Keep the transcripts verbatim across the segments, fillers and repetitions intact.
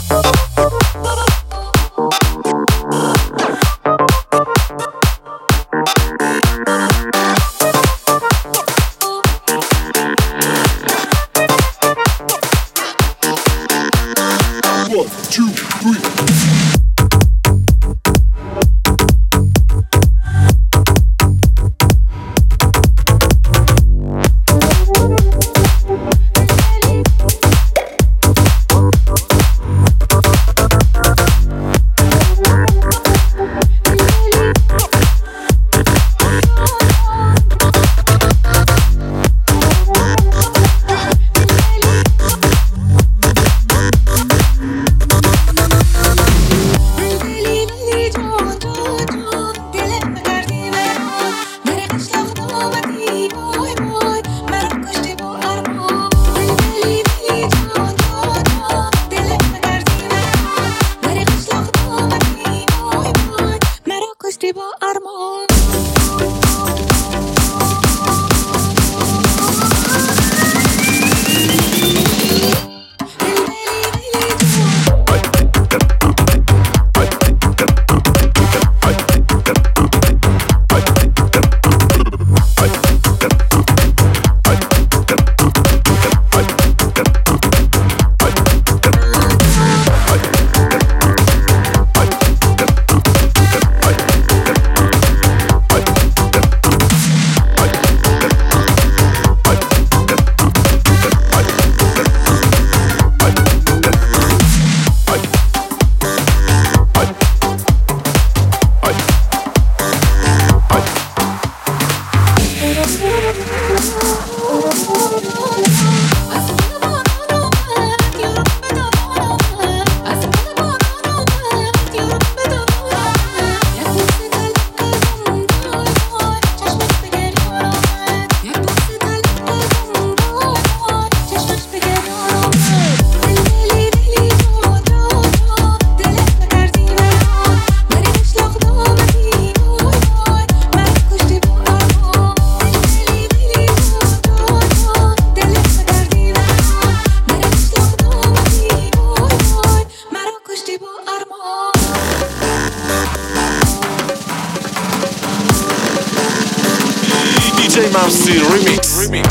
Mamsi Remix. Remix.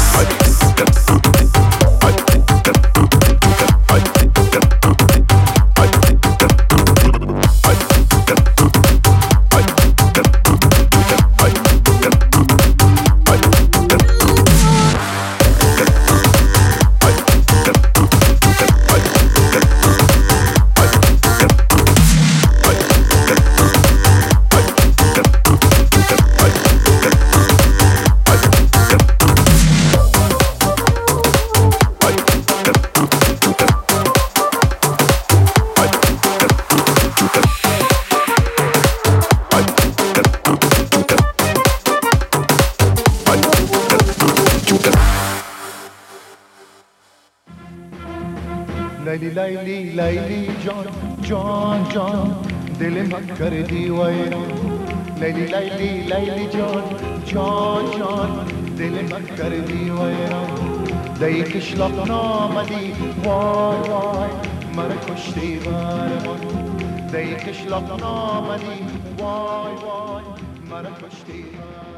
لیلی لیلی لیلی جان جان جان دل من کردی ویران لیلی لیلی لیلی جان جان جان دل من کردی ویران دی کشلق نامدی وای وای مرا کشتی برمان دی کشلق نامدی وای وای مرا کشتی برمان